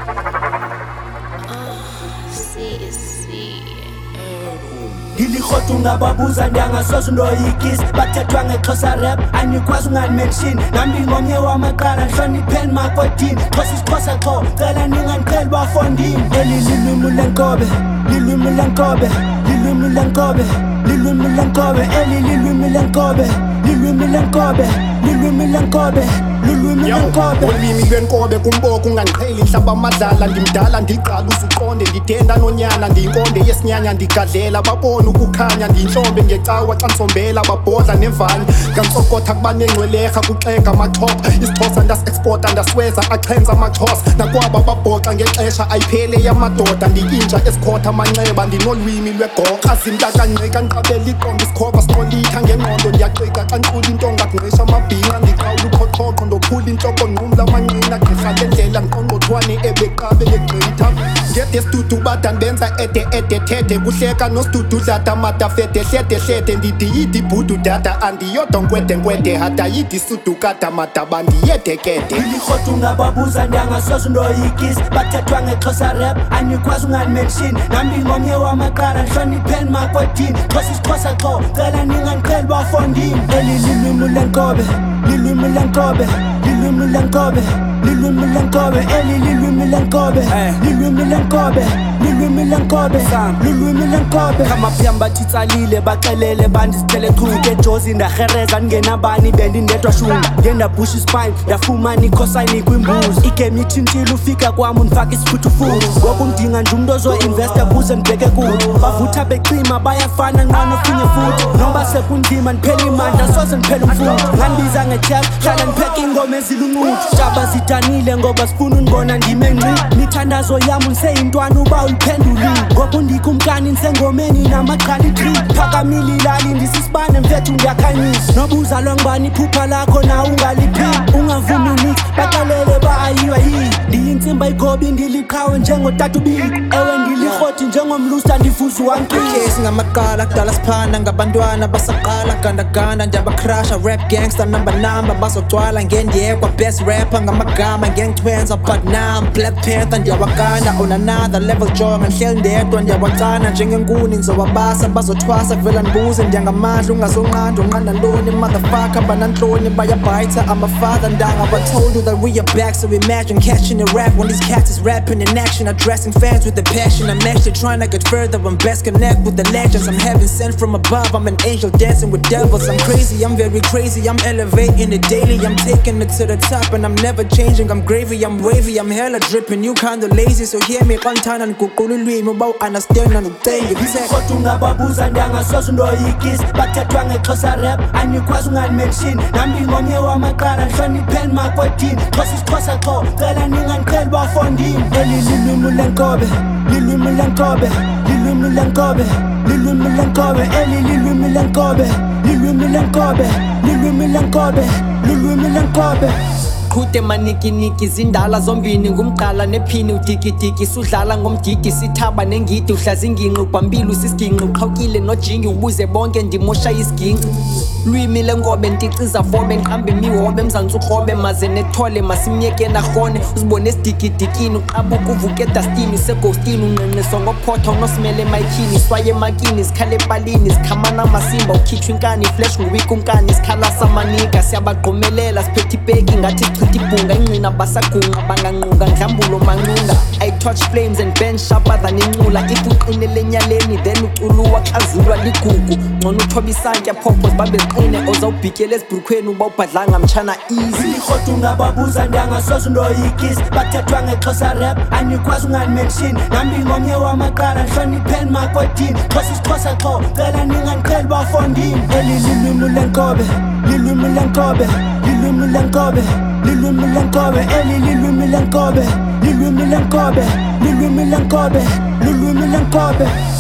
Ngilikhotha ungababuza ndangasoze ndoyikisi bathethwa ngeXhosa rap anikwazi unganimention nami ngomnye wamaqala nhlonipheni makodini Xhosa isiXhosa xho cela ningandiqheli bafondini eli lilwimi lenkobe lilwimi lenkobe lilwimi lenkobe lilwimi lenkobe eli lilwimi lenkobe lilwimi lenkobe lilwimi lenkobe lulwimi lenkobe ulimi lwenkobe kumboko ungandiqheli nhlaba amadlala ndimdala ndiqala uzuqonde ndidenda nonyana ndiyinkonde yesinyanya ndigadlela babona ukukhanya ndiyinhlombe ngecawa xa ndisombela babhodla nevali ngantsokotha kubanengcweleha kuxega amaxhoba isixhosa ndasi-exporta ndasweza axhenza amaxhosa nakwaba babhoxa ngexesha ayiphele yamadoda ndiyintsha esikhotha amanxeba ndinolwimi lwegoqa zimntakanqika ndiqabela iqonga isikhova siqolitha ngengqondo ndiyaqika xa ndiqula intonga kungqisha amabhinqa ndiqawula uqhoqhoqo ndokhula intloko nqumla amanqina gqirha lendlela nqongqothwane ebeqabe legqitha ngedesidudu bada ndibenza ede thethe kuhleka nosidudu dlada madafede hlede ndidiyida ibhudu dada andiyodwa nkwede hadayida isudu kada madaba ndiyedekede ngilikhotha ungababuza ndangasoze ndoyikisi bathethwa ngeXhosa rap anikwazi unganimention nami ngomnye wamaqala nhlonipheni makodini Xhosa isiXhosa xho cela ningandiqheli bafondini eli lilwimi lenkobe lilwimi lenkobe lilwimi lenkobe lilwimi lenkobe eli lilwimi lenkobe lilwimi lenkobe lilwimi lenkobe lilwimi lenkobe khamaphyamba thitsalile baxelele bandisithele chuke jozi ndahereza ndingenabani bendindedwa shunga ngendabhusha ispine ndafumana ikhosayini kwimbuzi igame ithintile ufika kwam undifaka isifuthufuthu ngoku ndinga nje umntu ozoinvesta kuze ndibheke kuwo bavutha becima bayafana nqano finye futhi noba sekunzima ndiphela imandla soze ndiphela umfundi ngandibiza ngechef hlala ndipheka ingoma eziluncuthi jaba zidanile ngoba sifuna undibona ndime ngci mithandazo yam ndiseyintwana uba uliphendulile ngoku ndikumkani ndisengomeni namaqhala i-3 phakamile ilali ndisisibane mfethu ndiyakhanyisa nobuza lwangibani iphupha lakho na ungaliphili ungavumi nix baxelele bayiwa yini ndiyintsimba igobi ndiliqhawe njengotata ubiko ewe ndilikroti njengomlusa ndifuza uwankile singamaqala kudala siphana ngabantwana basaqala gandaganda ndiyabakrasha rap gangster number bazogcwala ngendiyekwa best rapper ngamagama ngengithwenza but now I'm Black Panther ndiyawakanda on another level jonga ngihleli ndedwa ndiyawacana njengenkuni nizowabasa bazothwasa kuvela ndibuze ndiyangamandla ungazonqanda unqanda ntoni motherfucker banantloni bayabhayitha I'm a father ndanga but told you that we are back so imagine catching a rap when these cats is rapping in action addressing fans with the passion I'm actually trying to get further I'm best connect with the legends I'm heaven sent from above I'm an angel dancing with devils I'm crazy I'm very crazy I'm elevating it daily I'm taking it to the top and I'm never changing I'm gravy I'm wavy I'm hella dripping you kinda lazy so hear me kanthana ndiguqula ulwimi uba understand nanducenga ngilikhotha ungababuza ndangasoze ndoyikisi bathethwa ngeXhosa rap anikwazi unganimention nami ngomnye wamaqala nhlonipheni makodini Xhosa isiXhosa xho cela ningandiqheli bafondini eli lilwimi lenkobe lilwimi lenkobe lilwimi lenkobe lilwimi lenkobe eli lilwimi lenkobe lilwimi lenkobe lilwimi lenkobe lilwimi lenkobe qhude manikiniki zindala zombini ngumqala nephini udikidiki sudlala ngomdigi sithaba nengidi uhlaza inginqi ubhambile usisiginqi uqhawukile nojingi ubuze bonke ndimosha isiginci lwimi lenkobe nticiza fobe nqambe imihobe mzantsi ukrobe maze nethole masimyeke narhone uzibone esidikidikini uqabuka uvuke edastini useghostini unqenqiswa ngophotha unosimele emayikhini swaye emakini sikhale epalini sikhamana amasimba ukhitshwa inkani iflesh nguwika unkani sikhala samanika siyabagqumelela siphethe ipeki ngathi ibhunga ingqina basagunqa banganqunga ndlambulo manqunga I touch flames and bend sharper than inqula if uqinele enyaleni then uculuwa xazulwa ligugu ngcono uthoba isantya phopos babeqine ozawubhikela esibhrukhweni uba ubhadlanga mtshana easy ngilikhotha ungababuza ndangasoze ndoyikisi bathethwa ngeXhosa rap anikwazi unganimention nami ngomnye wamaqala nhlonipheni makodini Xhosa isiXhosa xho cela ningandiqheli bafondini eli lilwimi lenkobe lilwimi lenkobe lilwimi lenkobe lilwimi lenkobe eli lilwimi lenkobe lilwimi lenkobe lilwimi lenkobe lilwimi lenkobe